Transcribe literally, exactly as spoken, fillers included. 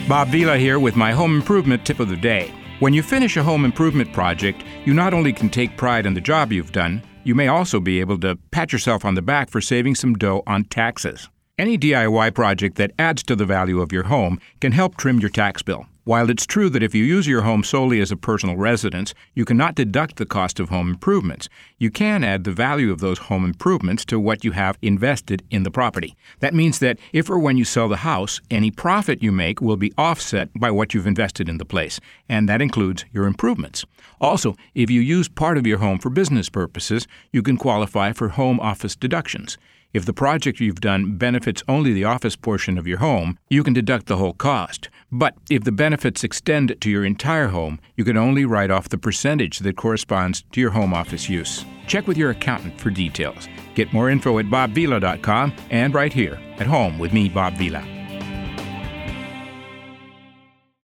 Bob Vila here with my home improvement tip of the day. When you finish a home improvement project, you not only can take pride in the job you've done, you may also be able to pat yourself on the back for saving some dough on taxes. Any D I Y project that adds to the value of your home can help trim your tax bill. While it's true that if you use your home solely as a personal residence, you cannot deduct the cost of home improvements, you can add the value of those home improvements to what you have invested in the property. That means that if or when you sell the house, any profit you make will be offset by what you've invested in the place, and that includes your improvements. Also, if you use part of your home for business purposes, you can qualify for home office deductions. If the project you've done benefits only the office portion of your home, you can deduct the whole cost. But if the benefits extend to your entire home, you can only write off the percentage that corresponds to your home office use. Check with your accountant for details. Get more info at bob vila dot com and right here at home with me, Bob Vila.